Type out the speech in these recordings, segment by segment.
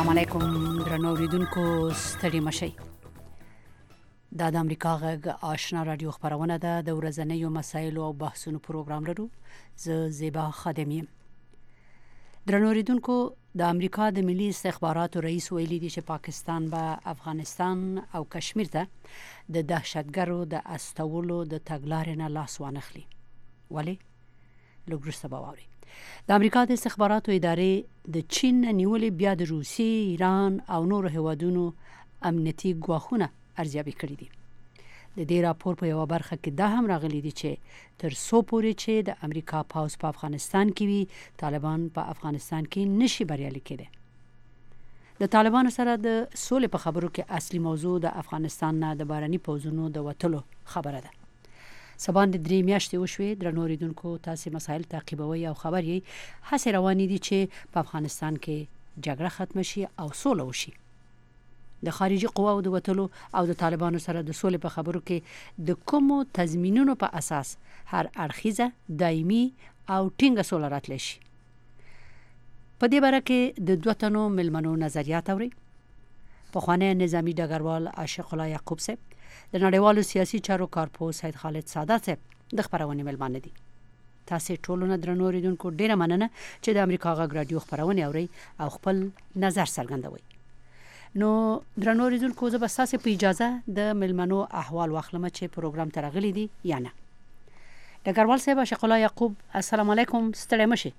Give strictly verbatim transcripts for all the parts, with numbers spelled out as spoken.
السلام علیکم درنو اوریدونکو ستړي مشئ. دا د امریکا غږ آشنا رادیو خبرونه ده د ورځنیو مسایلو او بحثونو پروګرام لرو. زه زیبا خادم یم. درنو اوریدونکو د امریکا د ملي استخباراتو رئیس ویلي دی چې پاکستان به افغانستان او کشمیر ته د دهشتګرو د استولو د تګلارې نه لاس وانخلي. ولی لږ وروسته به واورئ. د امریکا د استخباراتو ادارې د چین نیولې بیا د روسیې، ایران او نورو هیوادونو امنیتي ګواښونه ارزیابي کړي دي. د دې راپور په یوه برخه کې دا هم راغلي دي چې تر څو پورې چې د امریکا پوځ په افغانستان کې وي، طالبان په افغانستان کې نشي بریالي کېدی. د طالبانو سره د سولې په خبرو کې اصلي موضوع د افغانستان نه د بهرني پوځونو د وتلو خبره ده. سبان د درې میاشتې وشوې. درنو اوریدونکو تاسې مسایل تعقیبوي او خبر یې. هڅې روانې دي چې په افغانستان کې جګړه ختم شي او سوله وشي. د خارجي قواو د وتلو او د طالبانو سره د سولې په خبرو کې د کومو تضمینونو په اساس هر اړخیزه، دایمي او ټینګه سوله راتلی شي. په دې باره کې د دوه تنو مېلمنو نظریات اورئ. پخوانی نظامي ډګروال عاشق الله یعقوب صاحب، د نړیوالو سیاسي چارو کارپوه سید خالد سادات صاحب د خبرونې مېلمانه دي. تاسې ټولو نه درنو اوریدونکو ډیره مننه چې د امریکا غږ راډیو خبرونې اورئ او خپل نظر څرګندوئ. نو درنو اوریدونکو زه به ستاسې په اجازه د مېلمنو احوال واخلم چې پروګرام ته راغلي دي یا نه. ډګروال صاحب عاشق الله یعقوب، السلام علیکم، ستړی مشئ.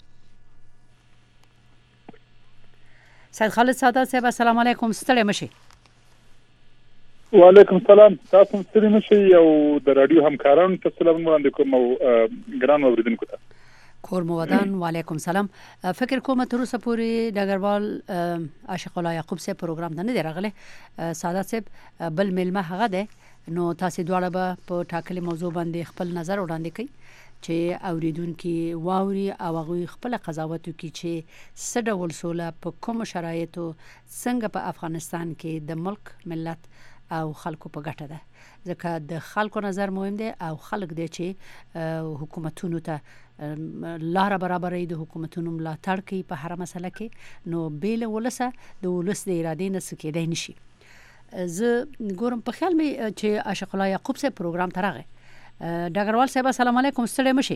سید خالد سادات صاحب، السلام علیکم، ستړی مشئ. وعلیکم السلام، تاسو هم ستړي مشئ او د راډیو همکارانو ته سلام وړاندې کوم او ګران اوریدونکو ته کور مو ودان. وعلیکم سلام. فکر کوم تر اوسه پورې ډګروال عاشق الله یعقوب صاحب پروګرام ته نه دی راغلی. سادات صاحب بل میلمه هغه دی، نو تاسې دواړه به په ټاکلې موضوع باندې خپل نظر وړاندې کوي چې اوریدونکي واوري او هغوی خپله قضاوت وکړي چې څه ډول سوله په کومو شرایطو څنګه په افغانستان کې د ملک، ملت او خلکو په ګټه ده. ځکه د خلکو نظر مهم دی او خلک دی چې حکومتونو ته لاره برابروي، د حکومتونو ملاتړ کوي په هره مسله کې. نو بې له ولسه د ولس د ارادې نه څه کېدی نشي. زه ګورم په خیال مې چې عاشق الله یعقوب صاحب پروګرام ته راغی. ډګروال صاحب السلام علیکم، ستړی مشئ.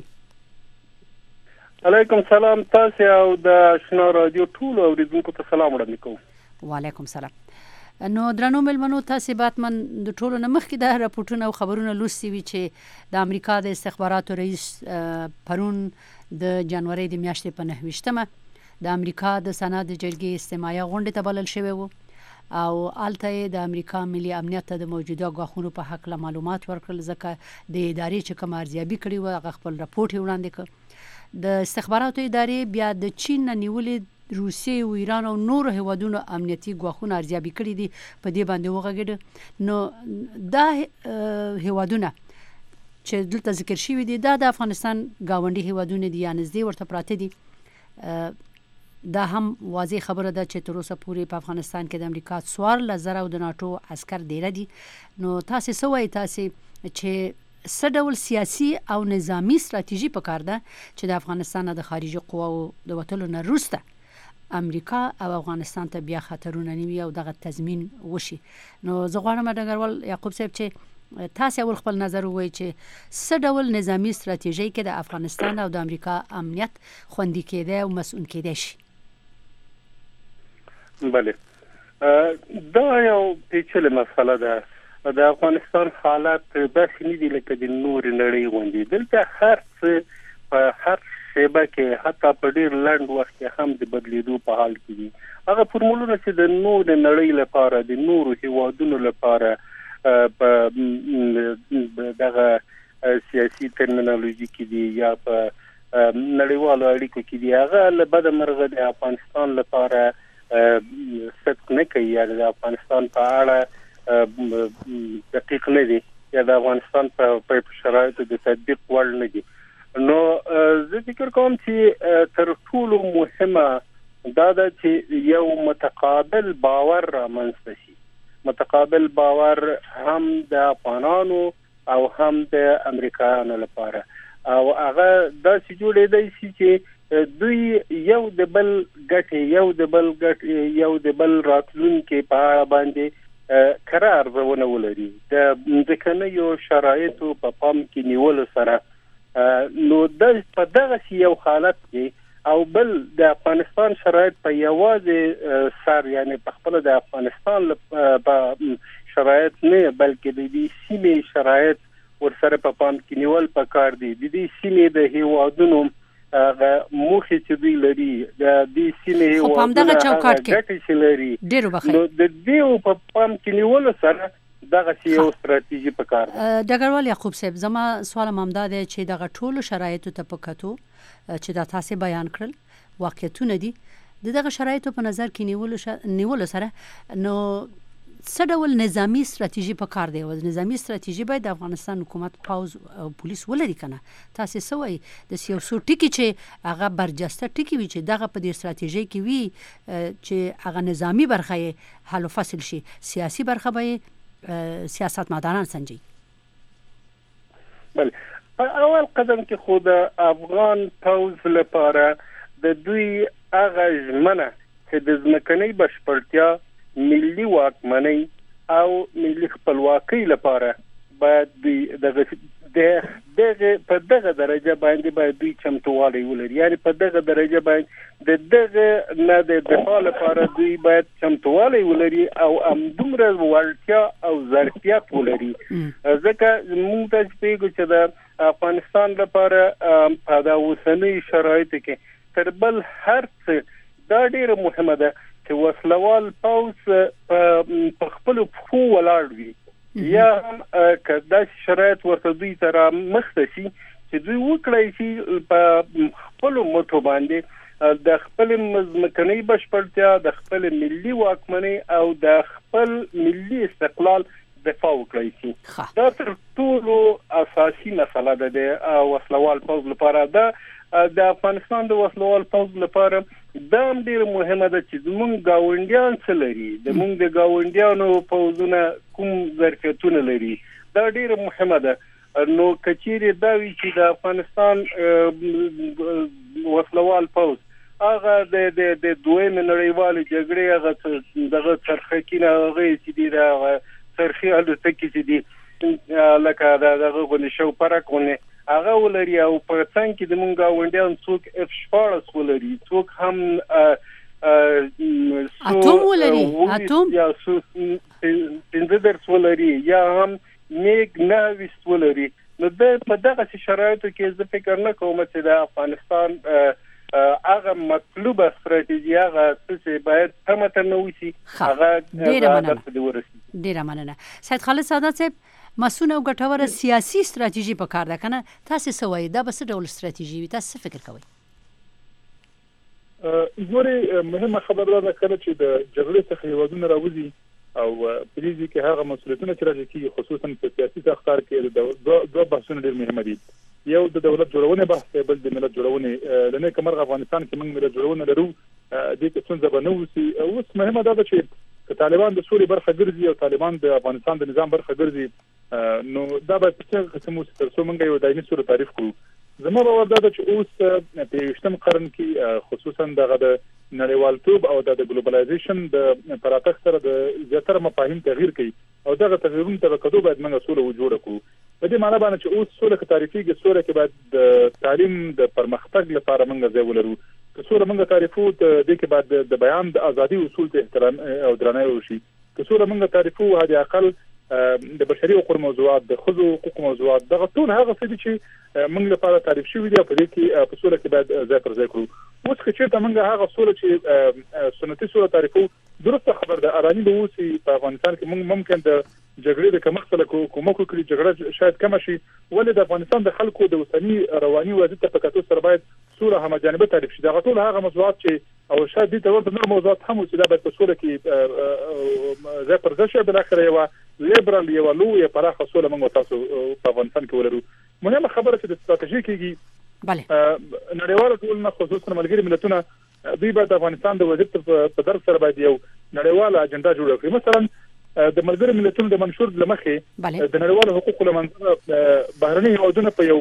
علیکم سلام، تاسو او د آشنا رادیو ټولو اوریدونکو ته سلام وړاندې کوم. وعلیکم سلام. نو درنو مېلمنو، تاسې باتمن د ټولو نه مخکې د راپورټونه او خبرونه لوستي وي چې د امریکا د استخباراتو رئیس پرون د جنوري د میاشتې په نهه ویشتمه د امریکا د سنا د جرګې استماعیه غونډې ته بلل شوی و او هلته یې د امریکا ملي امنیت ته د موجوده ګواښونو په هکله معلومات ورکړل. ځکه د ادارې چې کوم ارزیابي کړې وه هغه خپل راپورټ یې وړاندې کړ. د استخباراتو ادارې بیا د چین نه نیولې روسیې او ایران او نورو هیوادونو امنیتي ګواښونه ارزیابي کړي دي، په دې باندې وغږېده. نو دا هیوادونه چې دلته ذکر شوي دي دا د افغانستان ګاونډي هیوادونه دي یا نږدې ورته پراته دي. دا هم واضح خبره ده چې تر اوسه پورې په افغانستان کې د امریکا څوارلس زره او د ناټو عسکر ډیره دي. نو تاسې څه وایي تاسې چې څه ډول سیاسي او نظامي ستراتیژي پکار ده چې د افغانستان نه د خارجي قواو د وتلو نه وروسته امریکا او افغانستان ته بیا خطرونه نه وي او دغه تضمین وشي. نو زه غواړم ډګروال یعقوب صاحب چې تاسې اول خپل نظر ووایئ چې څه ډول نظامي ستراتیژۍ کې د افغانستان او د امریکا امنیت خوندي کېدی او مسؤل کېدی شي. بله، دا یو پیچلې مسله ده. د افغانستان حالات داسې نه دي لکه د نورې نړۍ غوندې. دلته هر څه په هر شیبه کې حتی په ډیر لنډ وخت کې هم د بدلیدو په حال کې دي. هغه فورمولونه چې د نورې نړۍ لپاره، د نورو هیوادونو لپاره په دغه سیاسي ترمینالوژي کې دي یا په نړیوالو اړیکو کې دي، هغه له بده مرغه د افغانستان لپاره صدق نه کوي یا د افغانستان په اړه دقیق نه دي یا د افغانستان په شرایطو د تطبیق وړ نه دي. نو زه فکر کوم چې تر ټولو مهمه دا ده چې یو متقابل باور رامنځته شي. متقابل باور هم د افغانانو او هم د امریکایانو لپاره، او هغه داسې جوړېدای شي چې دوی یو د بل ګټې یو د بل ګټ یو د بل راتلونکي په اړه باندې قرار ونه ولري د ځکهنیو شرایطو په پام کې نیول سره نو د په دغه یو حالت کې او بل د افغانستان شرایط په یوازې سر یعنی په خپل د افغانستان په شرایط نه بلکې د دې سیمې شرایط ورسره په پام کې نیول پکار دي د دې سیمې د هیوادونو هغه موخه چې دوی لري د دې سیمې هیوادونو په همدغه چوکاټ کې لري ډیرو بخیر نو د دې په پام کې نیول سره دغه یو ستراتیژي پکار ده. ډګروال یعقوب صاحب زما سوال ممدا دی چې دغه ټولو شرایطو ته پکاتو چې دا تاسو بیان کړل واقعیتونه دي دغه شرایطو په نظر کې نیول ش... نیول سره نو څه ډول نظامی ستراتیژي په کار دی او نظامی ستراتیژي باید د افغانستان حکومت پاوز او پولیس ولري کنه تاسو سوي د سیاسو ټکی چې هغه برجسته ټکی وي چې دغه په دې ستراتیژي کې وي چې هغه نظامی برخه حل فصل شي سیاسي برخه به سیاستمداران سنجي. بله په اول قدم کې خو د افغان پاوز لپاره د دوی هغه ژمنه چې د ځمکنۍ بشپړتیا ملي واکمنۍ او ملي خپلواکۍ لپاره باید دغه دغه په دغه درجه باندې باید دوی چمتووالی ولري یعنی په دغه درجه باندې د دغه نه د دفاع لپاره دوی باید چمتووالی ولري او همدومره وړتیا او ظرفیت ولري ځکه موږ ته پیږو چې د افغانستان لپاره په دا اوسنۍ شرایطو کې تر بل هر څه دا ډیره مهمه ده چې وسلوال پاوز په خپل خو ولاړ وي یا هم کدا شرایط ورته دوی تر مخته شي چې دوی وکړي چې په خپل متو باندې د خپل مزمکنۍ بشپړتیا د خپل ملي واکمنۍ او د خپل ملي استقلال دفاع وکړي شي دا تر ټولو اساسي مسله ده د وسلوال پاوز لپاره ده د افغانستان د وسلوال پاوز لپاره دا ډیر مهمه ده چې زموږ گاونډیان څه لري د موږ د گاونډیانو پوزونه کوم ظرفیتونه لري دا ډیر مهمه ده نو کچېری دا وی چې د افغانستان وسلوال پوز هغه د د د دویم نړیوال جګړې هغه دغه ترخکینه هغه چې دی دا ترخی الوتکې چې دی لکه دغه غونې شو پرکونه هغه ولري او په څنګه کې د مونږ غونډیان څوک اف شپارس ولري څوک هم اتوم ولري اتوم یا سو پنځدرس ولري یا هم میګ ناویس ولري نو د په دغه شرایطو کې زه فکر نه کوم چې د افغانستان هغه مطلوبه ستراتیژي هغه چې باید هم تنوي هغه ډیره مننه ډیره مننه سید خالد سادات صاحب مسونه او ګټوره سیاسي ستراتیژي په کار ده کنه تاسو سوي دا به څه ډول ستراتیژي وي تاسو فکر کوئ ګوري مهمه خبره ده کله چې د جګړې څخه یوازونه راوځي او پریزي کې هغه مسؤلیتونه چې راځي کې خصوصا په سیاسي ساختار کې د دوه بحثونه ډېر مهم دي یو د دولت جوړونه بحث بل د ملت جوړونه لنه کومر افغانستان کې موږ ملت جوړونه لرو د دې څنګه بنوسي اوس مهمه ده چې طالبان د سوري برخه ګرځي او طالبان د افغانستان د نظام برخه ګرځي نو دا به څه قسمه تر څو موږ یو دایمي صورت تعریف کړو زما باور ده چې اوس په یوشتم قرن کې خصوصا دغه د نړیوالتوب او د ګلوبلایزیشن د پراتخ سره د زیاتره مفاهیم تغییر کوي او دغه تغیرونه ته کډو باید موږ اصول وجوړ کړو په دې معنی باندې چې اوس سوله تعریفي سوله کې باید د تعلیم د پرمختګ لپاره موږ ځای ولرو که سوله موږ تعریفو د دې کې بعد د بیان د ازادي اصول ته احترام او درناوی وشي که سوله موږ تعریفو هدي اقل د بشري حقوق موضوعات د خزو حقوق موضوعات دغه ټول هغه څه دي چې موږ لپاره تعریف شوی دی په دې کې په سوله کې باید ځای پر ځای کړو اوس چې ته موږ هغه سوله چې سنتي سوله تعریفو درسته خبر ده ارانی به اوسي په افغانستان کې موږ ممکن د جګړې د کمښت سره کومک وکړي جګړه شاید کم شي ولې د افغانستان د خلکو د اوسنی رواني وضعیت په کتو سره باید سوله هم جانبه تعریف شي دا ټول هغه موضوعات چې او شاید دې ته ورته نور موضوعات هم چې دا باید په سوله کې ځای پر ځای شي بل اخر یو لیبرال یو لوی پراخه سوله موږ تاسو په افغانستان کې ولرو مهمه خبره چې د ستراتیژي کېږي بله نړیوال ټولنه خصوصا ملګری ملتونه دوی باید افغانستان د وضعیت په درک سره باید یو نړیوال اجنډا جوړ کړي مثلا د ملګری ملتونو د منشور لمخې د نړیوال حقوقو لمنځه بهرني هیوادونه په یو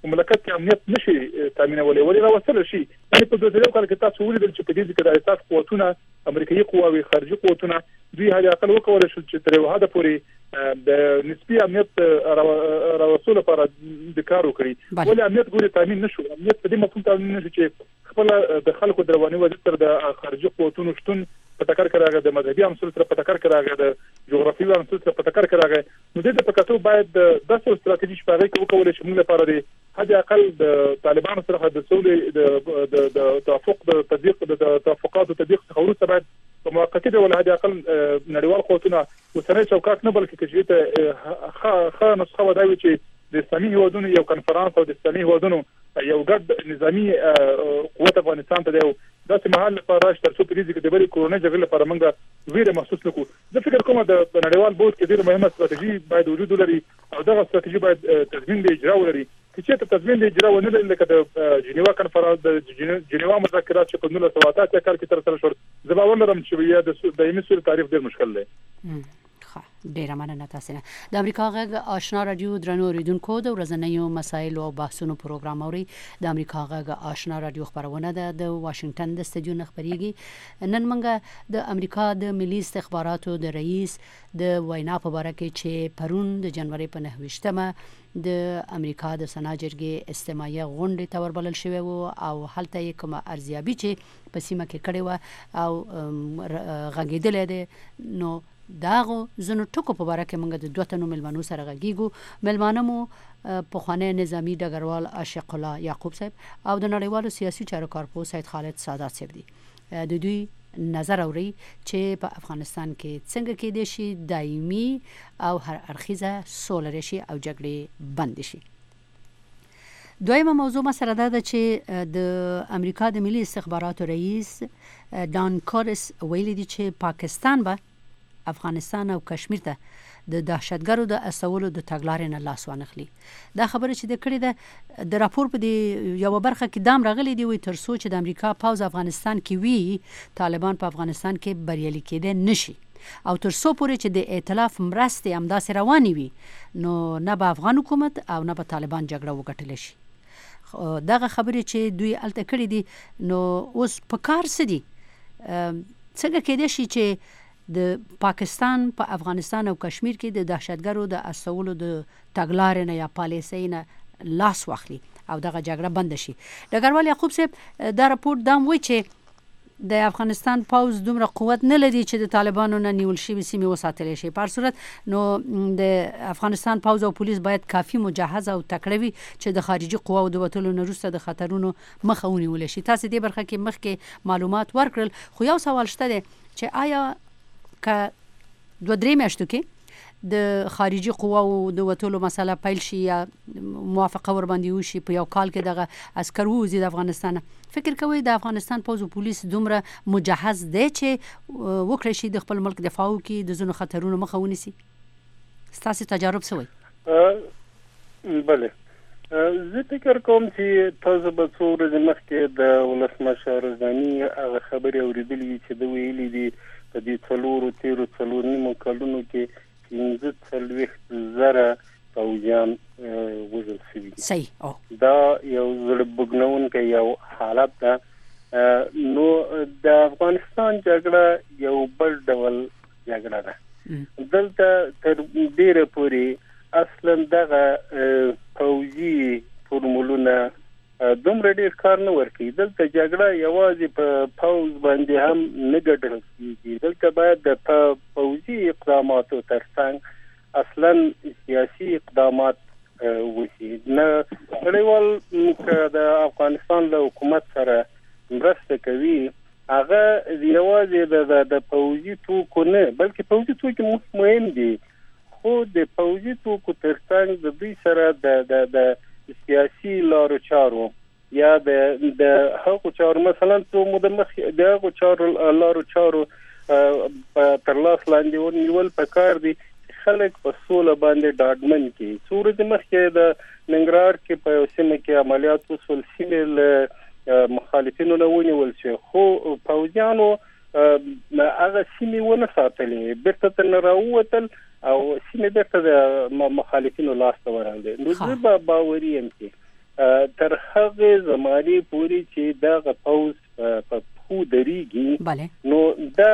مملکت کې امنیت نشي تامینولای ولې راوستل شي یعنی په دوه کال کې تاسو ولیدل چې په دې کې د اساس قوتونه امریکایي قواوي خارجي قوتونه دوی هغه عقل وکول شو چې تر یو حد پورې د نسبی امنیت راوصول لپاره د کار وکړي ولې امنیت ګوري تامین نشو امنیت په دې مفهوم تامین نشو چې خپل د خلکو د رواني وضعیت تر د خارجي قوتونو شتون په ټکر کې راغی د مذهبي عنصر سره په ټکر کې راغی د جغرافیوي عنصر سره په ټکر کې راغی نو د دې په کتو باید د داسې ستراتیژي شپږ کې وکول شي موږ لپاره د حد اقل د طالبانو سره د سولې د د توافق د تطبیق د توافقات او تطبیق څخه وروسته باید په موقته ډول حد اقل نړیوال قوتونه وسنۍ چوکاټ نه بلکې چې ته خ خ نسخه وداوي چې د اسلامي هیوادونو یو کنفرانس او د اسلامي هیوادونو یو ګډ نظامی قوت افغانستان ته دی داسې محل لپاره تر څو پریزي کې د بری کورونې جګړې لپاره موږ ویره محسوس نکو زه فکر کوم د نړیوال بورډ کې ډېر مهمه ستراتیژي باید وجود ولري او دغه ستراتیژي باید تضمین دی اجرا ولري چې ته تضمین دی اجرا ونه لري لکه د جنیوا کنفرانس د جنیوا مذاکرات چې په نولس سوه اته اتیا کال کې تر سره شول زه باور لرم چې یا د دایمي سولې تعریف ډېر مشکل دی ډیره مننه تاسو نه د امریکا غږ آشنا رادیو درنو اوریدونکو د ورځنیو مسایلو او بحثونو پروګرام اوري د امریکا غږ آشنا رادیو خبرونه ده د واشنگټن د استودیو نه خبريږي نن موږ د امریکا د ملي استخباراتو د رئیس د وینا په اړه کې چې پرون د جنوري په نهه د امریکا د سنا جرګې استماعي غونډه ته وربلل شوی وو او هلته یې کوم ارزیابي چې په سیمه کې کړې و او غږیدل دي نو داغه زنو ټکو په اړه کې موږ د دوه تنو ملمنو سره غږیږو ملمانه مو په خوانه نظامی ډګروال عاشق الله یعقوب صاحب او د نړیوالو سیاسي چارو کارپوه سید خالد سادات صاحب دي د دوی نظر اوري چې په افغانستان کې څنګه کې دي شي دایمي او هر اړخیزه سوله رشي او جګړې بند شي دویمه موضوع مسله ده چې د امریکا د ملي استخباراتو رئیس دان کورس ویلي دي چې پاکستان به افغانستان او کشمیر ته د دهشتګرو د اسولو د تګلارې نه لاس وانخلي دا خبره چې د کړي ده د راپور په دی یو برخه کې دام راغلي دی وي تر څو چې د امریکا پاوز افغانستان کې وی طالبان په افغانستان کې بریالي کېدل نشي او تر څو پورې چې د ائتلاف مرستې همداسې رواني وي نو نه به افغان حکومت او نه به طالبان جګړه وګټل شي دغه خبره چې دوی الته کړي دي نو اوس په کار سدي څنګه کېدای شي چې د پاکستان په پا افغانستان او کشمیر کې د دهشتګرو د اسولو د تګلارې نه یا پالیسۍ نه لاس واخلي او دغه جګړه بند شي ډګروال یعقوب صاحب دا راپور دام وایي چې د افغانستان پاوز دومره قوت نه لري چې د طالبانو نه نیول شي سیمې وساتل شي په هر صورت نو د افغانستان پاوز او پولیس باید کافي مجهز او تکړه وي چې د خارجي قواو د وټلو نه وروسته د خطرونو مخه ونیول شي تاسو دې برخه کې مخکې معلومات ورکړل خو یو سوال شته دی چې آیا که دوه درې میاشتو کې د خارجي قواو د وټولو مسله پیل شي یا موافقه ور باندې وشي په یو کال کې دغه عسكر وځي د افغانستان فکر کوي د افغانستان پوز او پولیس دومره مجهز دي چې وکړي شي د خپل ملک دفاع وکړي د زونو خطرونو مخه ونیسي ستاسو تجارب سوي بله زه فکر کوم چې تاسو به څو ورځې مخکې د ولسمشر رضواني هغه خبرې اورېدلې چې د ویلي دي په دې څلورو تیرو څلور نیمو کلونو کې پنځه څلوېښت زره پوځیان وژل شوي دي صحیح دا یو زړه بوږنونکی یو حالت ده نو د افغانستان جګړه یو بل ډول جګړه ده دلته تر ډیره پورې اصلا دغه پوځي فورمولونه دومره ډیر کار نه ورکوي دلته جګړه یوازې په پوز باندې هم نه ګټل کېږي دلته باید د پوځي اقداماتو ترڅنګ اصلا سیاسي اقدامات وشي نه نړیوال که د افغانستان له حکومت سره مرسته کوي هغه یوازې د پوځي توکو نه بلکې پوځي توکو مهم دي خو د پوځي توکو ترڅنګ د دوی سره د د سیاسي لارو چارو یا د د هغو چارو مثلا څو مو د مخ د هغو چارو لارو چارو تر لاس لاندې ونیول پکار دي خلک په سوله باندې ډاډمن کی سورج مخکې د ننګرهار کې په سیمه کې عملیات وسول سیمه له مخالفینو نه ونیول شي خو پوځیانو هغه سیمه ونه ساتلې بیرته تر راووتل او سیمه بیرته د مخالفینو لاس ته ورغله نو زه به باوري یم چې تر هغه زماني پوری چې دا پوز په خو دريږي نو دا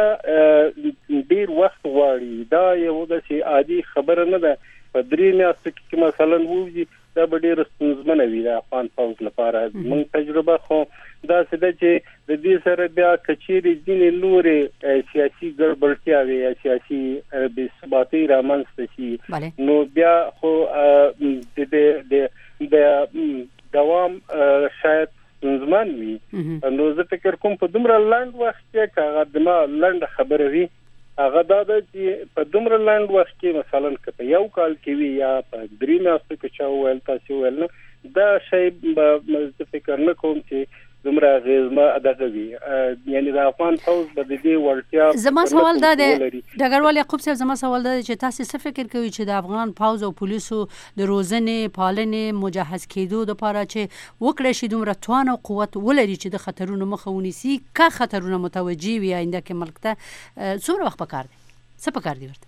ډیر وخت غواړي. دا یو د سي عادي خبره نه ده. په درې میاشتو کې مثلا وږي دا به ډیر ستونزمنه وي د افغان پوز لپاره. موږ تجربه خو دا څه ده چې د دې سره بیا کچېري ځینې نورې سیاسي ګډوډتیاوې یا سیاسي بې ثباتي رامنځته شي نو بیا خو د د دوام شاید ستونزمن وي. نو زه فکر کوم په دومره لاند وخت کې هغه د ما لاند خبره وي هغه دا چې په دومره لاند وخت کې مثلا که یو کال کې وي یا په درې میاشتو کې چا ویل تاسو ویل نه دا شی زه فکر نه کوم چې دومره غیزما ادغه وي. یعنی د افغان فوز به د دې ورتیا زما سوال دا دی ډګروال یعقوب صاحب زما سوال دا دی چې تاسو څه فکر کوئ چې د افغان فوز او پولیسو د روزنې پالنې مجهز کېدو لپاره چې وکړي شي دومره توان او قوت ولري چې د خطرونو مخه ونیسي که خطرونه متوجي وي آینده کې ملک ته څومره وخت پکار دی څه پکار دی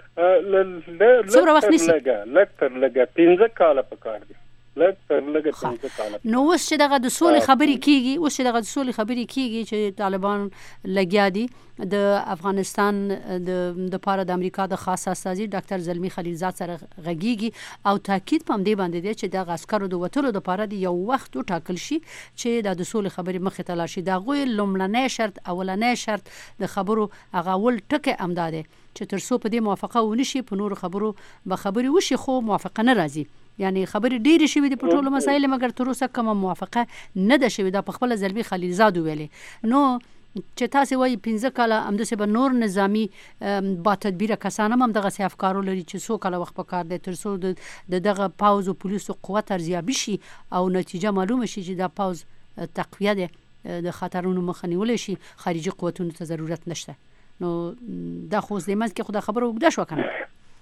ورته څومره وخت نیسي لږ تر لږه پنځه کاله پکار دی لږ تر لږه پنځه کاله. نو اوس چې دغه د سولې خبرې کیږي اوس چې دغه د سولې خبرې کیږي چې طالبان لګیا دي د افغانستان د د پاره د امریکا د خاص استازي ډاکټر زلمی خلیلزاد سره غږیږي او تاکید پم دی باندې دی چې د عسکرو د وټلو د پاره د یو وخت ټاکل شي چې د سولې خبرې مخه ته لاړ شي. دا غوي لومړنی شرط اولنی شرط د خبرو هغه ول ټکه امداده چې تر څو په دې موافقه ونشي په نور خبرو به خبري وشي خو موافقه نه راځي. یعنی خبرې ډېرې شوې دي په ټولو مسایلو مګر تر اوسه کومه موافقه نه ده شوې. دا په خپل زلمی خلیلزاد ویلې نو چې تاسو وایي پنځه کاله همداسې به نور نظامی با تدبیره کسان هم دغه افکارو لري چې څو کاله وخت پکار دی تر څو د دغه پاوز او پولیسو قوت ارزیابي شي او نتیجه معلومه شي چې دا پاوز تقویه ده د خطرونو مخه نیول شي خارجي قوتونو ته ضرورت نشته. نو دا خو زموږ کې خو دا خبره وګدا شو کنه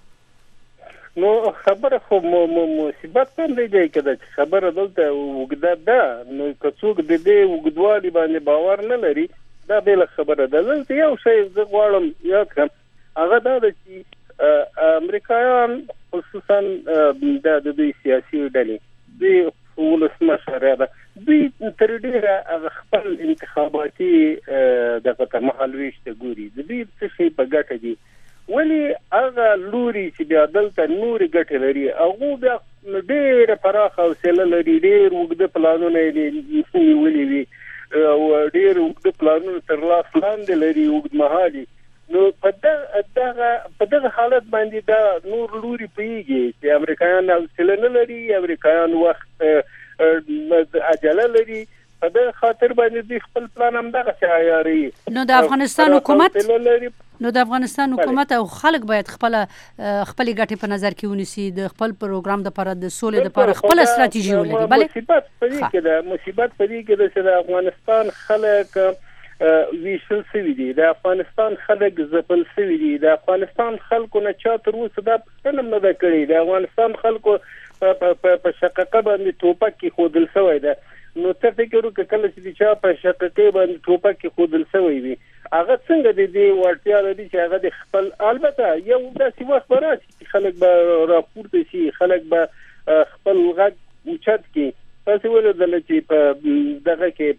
نو خبره خو مصیبت هم دی کېده چې خبره دلته وګدا ده نو که څوک د دې وګدوالي باندې باور نه لري دا بل خبره ده. دلته یو شی زه غواړم یاد کړم هغه دا ده چې امریکایان خصوصا د دوی سیاسي ډلې دوی ولسمشر ده دوی تر ډیره خپل انتخاباتي دغه ته مهالويش ته ګوري د دې څه شي په ګټه دي ولی هغه لوري چې بیا دلته نوري ګټه لري هغه بیا ډېر پراخه او سیل لري ډېر وګړه پلانونه یې ولي وي او ډېر وګړه پلانونه تر لاس لاندې لري وګړه مهالي. نو په دغه په دغه حالت باندې دا نور لوري پیږي چې امریکایان سیل نه لري امریکایان وخت عجله لري په دغه خاطر باندې د خپل پلان هم دغه عیاري. نو د افغانستان حکومت نو د افغانستان حکومت او خلک باید خپل خپل ګټې په نظر کې ونیسي د خپل پروګرام د لپاره د سولې د لپاره خپل ستراتیژي ولري. بله مصیبت پدې کې ده مصیبت پدې کې ده چې د افغانستان خلک ویشل سوي دي د افغانستان خلک زپل سوي دي د افغانستان خلکو نه چا تر اوسه دا څنګه نه ده کړی د افغانستان خلکو په شقاقه باندې ټوپک کې خودل شوی ده. نو ته فکر وکړه کله چې چا په شقاقه باندې ټوپک کې خودل شوی وي هغه څنګه د دې ورتیا لري چې هغه د خپل البته یو داسې وخت راځي چې خلک به راپورته شي خلک به خپل غږ اوچت کړي. تاسو ولودل چې په دغه کې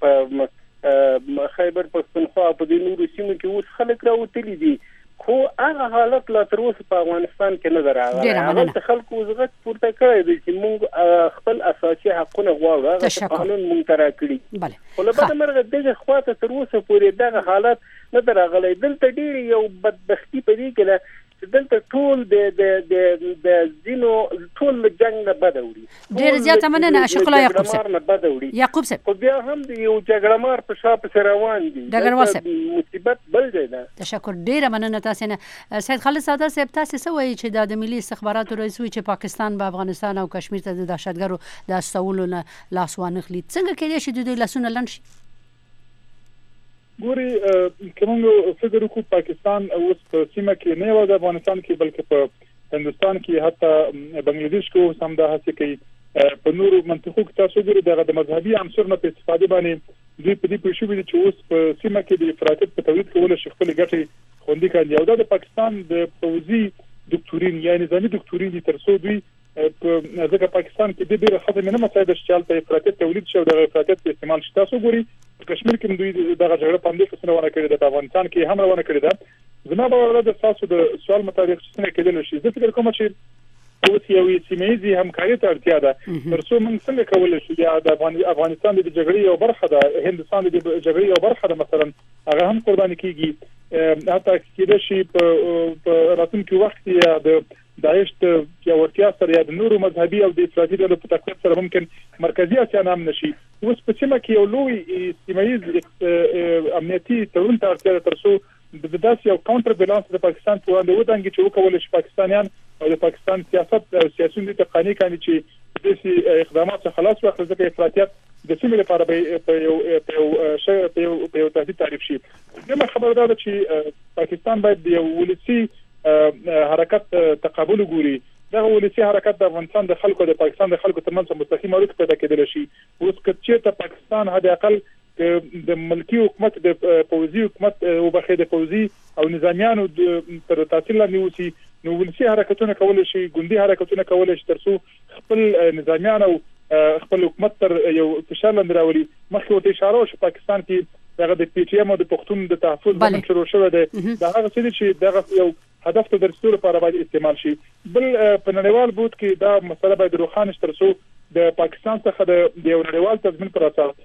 په خیبر پښتونخوا په دې نورو سیمو کې اوس خلک راوتلي دي خو هغه حالت لا تر اوسه په افغانستان کې نه راغلی. هغه خلکو زغت پورته کړی دی چې موږ خپل اساسي حقونه غواړو هغه قانون موږ ترا کړی. خو له بده مرغه دغه خواته تر اوسه پورې دغه حالت نه راغلی. دلته ډیر یو بدبختی پدې کې ده چې دلته ټول د د د د زینو ټول جنگ نه بدوري ډیر زیاته مننه اشق الله یعقوب صاحب یعقوب صاحب خو بیا هم د یو جګړه مار په شاپ سره روان دي ډګروال صاحب مصیبت بل دی ده. تشکر ډیر مننه تاسو نه سید خالد صادق صاحب تاسو څه وایي چې د ملي استخباراتو رئیس وی چې پاکستان به افغانستان او کشمیر ته د دهشتګرو د استولو نه لاس وانخلي څنګه کېدای شي د دوی لاسونه لنډ شي؟ ګوري کوم فکر وکړو پاکستان اوس په سیمه کې نه و د افغانستان کې بلکې په هندستان کې حتی بنگلاديش کې هم دا هڅه کوي په نورو منطقو کې تاسو ګورئ د مذهبي عنصر نه په استفاده باندې دوی په دې پوښښ ویل چې اوس په سیمه کې د افراطیت په تولید کول شي خپل ګټې خوندي کړي او دا د پاکستان د پوځي دکتورین یا نظامی دکتورین تر څو دوی ځکه پاکستان کې د ډېر خدمت نه مسایل د شال په افراطیت تولید شو د افراطیت استعمال شته تاسو ګوري په کشمیر کې دوی دغه جګړه په همدې څه روانه کړې ده په افغانستان کې هم روانه کړې ده زما باور ده تاسو د سوال مطابق څه کېدل شي زه فکر کوم چې اوس یو سیمایي همکاري ته اړتیا ده ترڅو موږ څنګه کولای شو یا د افغانستان د جګړې یو برخه ده هندستان د جګړې یو برخه ده مثلا هغه هم قرباني کیږي حتی کېدای شي په راتلونکي وخت یا د داعش د ورتیا سره یا د نورو مذهبي او د افراطي ډلو په تقویت سره ممکن مرکزی اسیا نام نشي اوس په سیمه کې یو لوی سیمایي امنیتي تړون ته اړتیا ده ترڅو د داسې یو کاونټر بیلانس د پاکستان په وړاندې ودانګي چې وکولای شي پاکستانیان او د پاکستان سیاست او سیاسيون د قانوني کاني چې د دې اقدامات څخه خلاص واخلي ځکه افراطیت د سیمې لپاره په یو په یو شی په یو په یو تهدید تعریف شي دغه خبردار چې پاکستان باید یو ولسی حرکت تقابل وګوري دغه ولسی حرکت د افغانستان د خلکو د پاکستان د خلکو ترمنځ مستقیم اړیکې پیدا کېدل شي اوس کچې ته پاکستان هدا اقل د ملکی حکومت د پوزي حکومت او بخې د پوزي او نظامیانو تر تاثیر لاندې وسی نو ولسی حرکتونه کول شي ګوندي حرکتونه کول شي ترڅو خپل نظامیان او خپل حکومت تر یو فشار لاندې راولي مخکې ورته اشاره وشو پاکستان کې دغه د پی ټی ایم او د پښتون د تحفظ باندې شروع شوه ده دا هغه څه چې دغه یو هدف ته درسول لپاره باید استعمال شي بل په نړیوال بود کې دا مسله باید روښانه ترڅو د پاکستان څخه د یو نړیوال تضمین پر اساس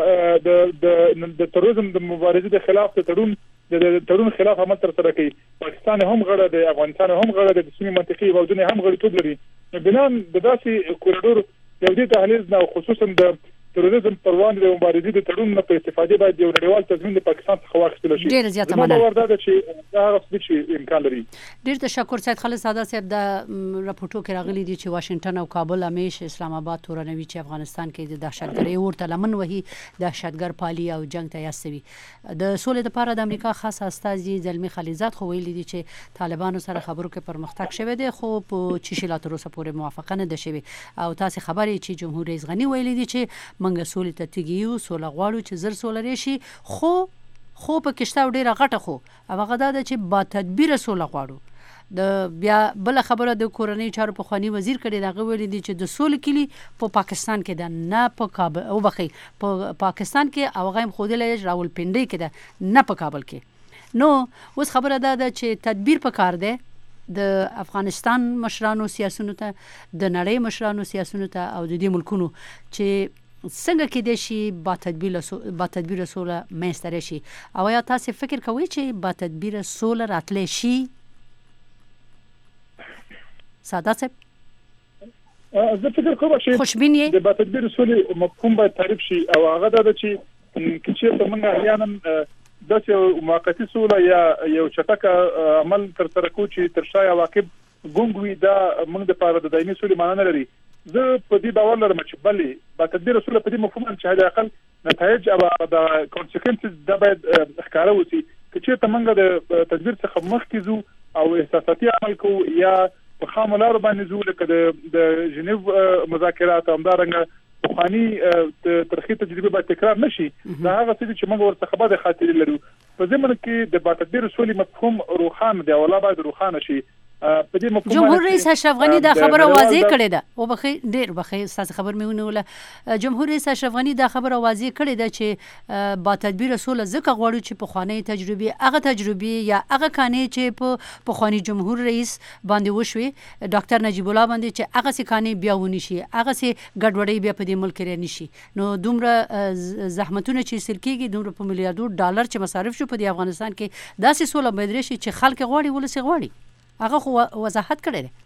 د د د تروریزم د مبارزې د خلاف د تړون د تړون خلاف عمل تر سره کوي پاکستان هم غړی دی افغانستان هم غړی دی د سیمې منطقي موجودونه هم غړیتوب لري بنان د داسې کوریډور یو دي تحلیل نه خصوصا د تروریزم پر وړاندې د مبارزې د تړون نه په استفادې باید یو نړیوال تضمین د پاکستان څخه واخیستل شي ډیر زیاته مننه ورته ده چې دا هغه څه امکان لري ډیر تشکر سید خالد ساده صاحب د راپورټو کې راغلي دي چې واشنگټن او کابل همیش اسلام آباد تورنوي چې افغانستان کې د دهشتګرۍ ورته لمن وهي دهشتګر پالي او جنگ ته یاستوي د سولې لپاره د امریکا خاص استازي زلمی خلیزات خو ویلي دي چې طالبانو سره خبرو کې پرمختګ شوه دي خو په چشي لا تر اوسه پورې موافقه نه ده شوی او تاسو خبرې چې جمهور رئیس غنی ویلي دي چې منګه سولې ته تیګیو سوله غواړو چې زر سوله راشي خو خو په کشته ډیره غټه خو هغه دا چې با تدبیر سوله غواړو د بیا بل خبره د کورنۍ چارو په خواني وزیر کړي دا ویل دي چې د سولې کلی په پاکستان کې ده نه په کابل او بخي په پاکستان کې او غیم خودلې راولپنډي کې ده نه په کابل کې نو اوس خبره ده چې تدبیر په کار ده د افغانستان مشرانو سیاسيونو ته د نړۍ مشرانو سیاسيونو ته او د دې ملکونو چې څنګه کې د شي با تدبیر با تدبیر سوله مېستره شي او یا تاسو فکر کوئ چې با تدبیر سوله راتلې شي ساده څه زه فکر کوم چې خوشبین د با تدبیر سوله مفهوم باید تعریف شي او هغه دا چې چې په موږ احيانا د موقتی سوله یا یو چټک عمل تر سره کو چې تر شای عواقب ګونګوي دا موږ د پاره د دایمي سولې معنی نه لري زه په دې باور لرم چې بلې با تدبیر سوله په دې مفهوم چې هدا اقل نتایج او د کانسیکونسز د باید ښکاره وسی چې ته موږ د تدبیر څخه مخکې زو او احساساتي عمل کو یا په خاملار باندې زو لکه د د جنیو مذاکرات همدارنګه خواني ترخی تجربه به تکرار نشي دا هغه څه چې موږ ورته خبره خاطر لرو په زمن کې د با تدبیر سولې مفهوم روخان دی ولا باید روخانه شي جمهور رئیس اشرف غنی دا خبره واضح کړې ده او بخي ډیر بخي تاسو خبر مې ونیول جمهور رئیس اشرف غنی دا خبره واضح کړې ده چې با تدبیر سوله ځکه غواړي چې په خواني تجربه هغه تجربه یا هغه کاني چې په په خواني جمهور رئیس باندې وشوي ډاکټر نجیب الله باندې چې هغه سي کاني بیا ونی شي هغه سي ګډوډي بیا په دې ملک کې نه شي نو دومره زحمتونه چې سرکیږي دومره په میلیارډو ډالر چې مصارف شو په افغانستان کې داسې سوله بدري شي چې خلک غواړي ولسی غواړي هغه خو وضاحت کړی دی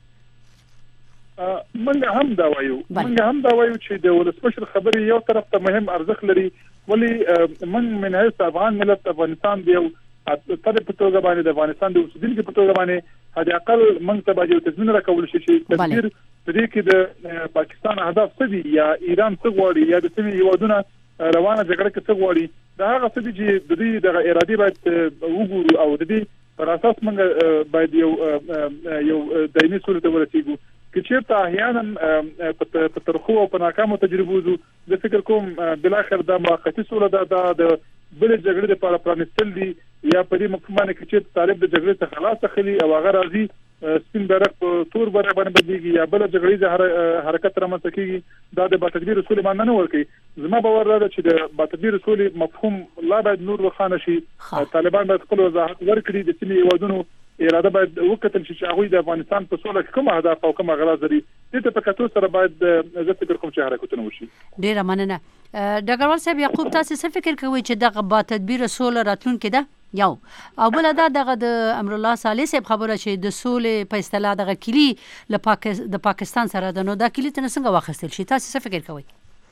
منګه هم دا وایو منګه هم دا وایو چې د ولسمشر خبرې یو طرف ته مهم ارزښت لري ولی من من هیڅ افغان ملت افغانستان دی تر په توګه باندې د افغانستان د اوسیدونکو په توګه باندې هدا اقل منګ ته باندې تضمین راکول شي چې تدبیر په دې کې د پاکستان اهداف څه دي یا ایران څه غواړي یا د سیمې هیوادونه روانه جګړه کې څه غواړي دا هغه څه دي چې د دې د ارادي باید وګورو او د دې پر اساس موږ باید یو یو دایمي سولې ته ورسیږو چې چیرته احیانا په ترخو او په ناکامو تجربو زو د فکر کوم بل اخر د موقتی سولې د د بل جګړې لپاره پرانستل دي یا په دې مفهوم باندې چې طالب د جګړې څخه خلاص خلی او هغه راځي سپین بیرغ په تور بیرغ باندې بدلیږي یا بل جګړیز حرکت رامنځته کیږي دا د باتدبیر اصول باندې نه ورکي زما باور ده چې د باتدبیر اصول مفهوم لا باید نور روښانه شي طالبان باید خپل وضاحت ورکړي د سیمې هیوادونو اراده باید وکړل شي چې هغه د افغانستان په سوله کې کوم اهداف او کوم غرض لري دې ته په کتو سره باید زه فکر کوم چې حرکتونه وشي. ډیره مننه. ډګروال صاحب یعقوب تاسو څه فکر کوئ چې دغه باتدبیر اصول راتلونکي ده یو او بل دا دغه د امرالله صالح صاحب خبره چې د سولې په اصطلاح دغه کلی له پاک د پاکستان سره ده نو دا کلی ته څنګه واخیستل شي تاسو څه فکر کوئ؟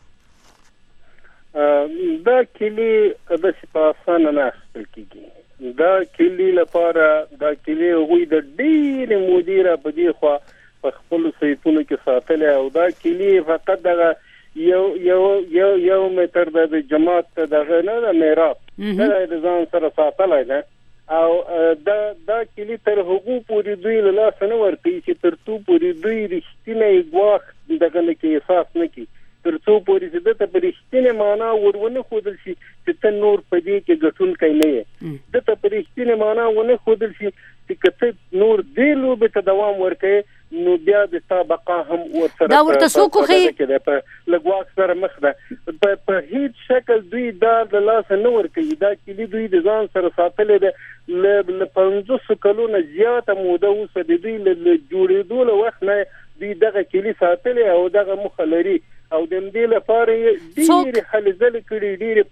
دا کلی د سپاسان نه اخیستل کیږي دا کلی لپاره دا کلی غوی د ډیر مدیره په دی خو په خپل سیفونو کې ساتل او دا کلی فقط دغه یو یو یو یو متر د جماعت دغه نه د میراب دا د ځان سره ساتلای نه او دا دا کلی تر هغو پورې دوی له لاس نه ورکړي چې تر څو پورې دوی رښتینی ګواښ دغه نه کې احساس نه کړي تر څو پورې چې د ته رښتینی معنا ورونه خودل شي چې ته نور په دې کې ګټونکی نه یې د ته رښتینی معنا ونه خودل شي چې کته نور دې لوبه ته دوام ورکړي نو بیا د سابقه هم ورسره دا ورته څوک کوي په لګواک سره مخ ده په هیڅ شکل دوی دا د لاس نه ورکوي دا کلی دوی د ځان سره ساتلې ده ل پنځوس کلونو زیاته موده اوسه د دوی له جوړېدو له وخت نه دوی دغه کلی ساتلې او دغه مخ لري او د دې لپاره ډېر هلې ځلې کړي ډېر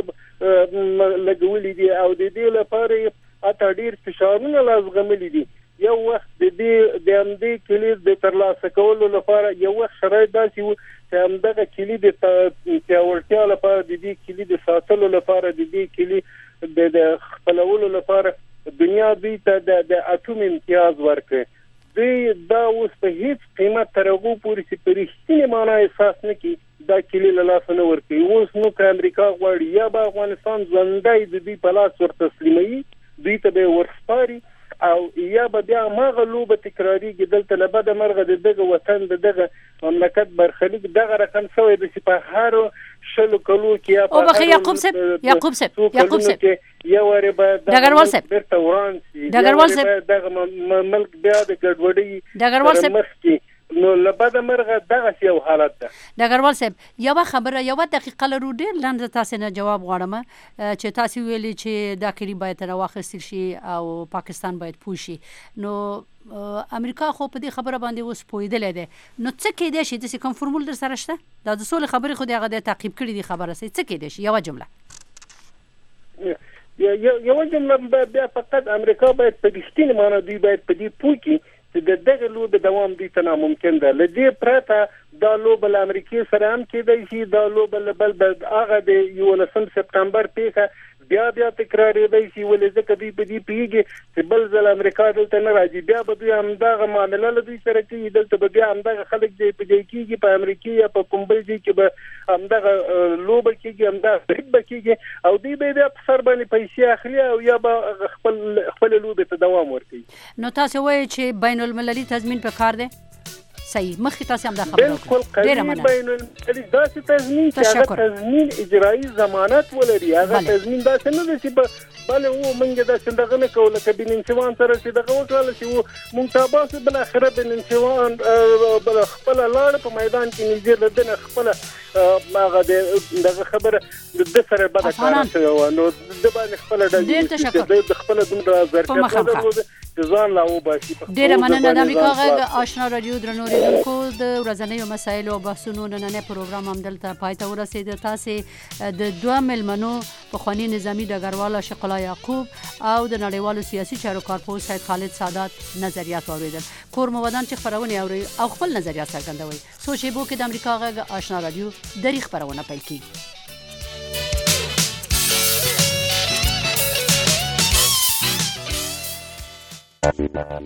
پانګې لګولې دي او د دې لپاره اته ډېر فشارونه لازملي دي یو وخت د دې د امدې کلی د ترلاسه کولو لپاره یو وخت شرایط داسې وو چې همدغه کلی د پیاوړتیا لپاره د دې کلی د ساتلو لپاره د دې کلی د خپلولو لپاره دنیا دوی ته د اټوم امتیاز ورکړي دوی دا اوس په هیڅ قیمت تر هغو پورې چې په رښتینې معنا احساس نه کړي دا کلی له لاسه نه ورکوي اوس نو که امریکا غواړي یا به افغانستان ژوندی د دوی په لاس ورتسلیموي دوی ته به ورسپاري او یا به بیا ماغه لوبه تکراریږي دلته له بده مرغه د دغه وطن د دغه مملکت برخلیک دغه رقم شوی د سپاهارو شلو کلو کې یا او بخیر یعقوب صاحب یعقوب صاحب یعقوب صاحب یا وره به ډګروال صاحب بیرته وران شي ډګروال صاحب دغه ملک بیا د ګډوډۍ ډګروال صاحب نو لبده مرغه دغه یو حالت ده ډګروال صاحب یو خبره یو دقیقه لرو ډیر لاندې تاسو نه جواب غواړم چې تاسو ویلي چې دا کلی باید راوخستل شي او پاکستان باید پوشي نو امریکا خو په دې خبره باندې اوس پویدلې ده نو څه کې دي چې د کوم فرمول در سره شته دا د سولې خبرې خو دغه د تعقیب کړي دي خبره سي څه کې دي یو جمله یو یو جمله بیا فقط امریکا باید په دې معنا دوی باید په دې پوکي چې د دغه لوبې دوام دي ته ناممکن ده لدې پرته دا لوبه له امریکای سره هم کېدای شي دا لوبه بل د هغه د یولسم سپتمبر پیښه بیا بیا تکرارېدای شي ولې ځکه دوی په دې پیږي چې بل ځل امریکا دلته نه راځي بیا به دوی همدغه معامله له دوی سره کوي دلته به بیا همدغه خلک دی په ځای کېږي په امریکا یا په کوم بل ځای کې به همدغه لوبه کېږي همدغه فریب به کېږي او دوی به بیا په سر باندې پیسې اخلي او یا به خپل خپل لوبې ته دوام ورکوي نو تاسو وایئ چې بین المللي تضمین په کار دی صحیح مخکې تاسو هم دا خبره وکړه ډیره مننه بین المللي داسې تضمین چې هغه تضمین اجرایی ضمانت ولري هغه تضمین داسې نه دی چې بله و موږ داسې دغه نه کوو لکه بنسوان سره چې دغه وکړله چې موږ تاباسو بالاخره بنسوان خپله لاړه په میدان کې نږدې له ده نه خپله هغه دغه خبره د سره بده کاره شوې وه نو ده باندې خپله ډزې د خپله دومره ظرفیت نه درلوده ځان لا وباسي ډیره مننه د امریکا غږ آشنا رادیو درنو اوریدونکو د ورځنیو مسایلو او بحثونو نننی پروګرام هم دلته پای ته ورسید تاسو د دوه ملمنو پخوانی نظامی ډګروال اشق الله یعقوب او د نړیوالو سیاسي چارو کارپوه سید خالد سادات نظریات اوریدل کور مو ودان چې خبرونه اوري او خپل نظریات څرګندوي سوچي بو کې د امریکا غږ آشنا رادیو دری خبرونه پیل کی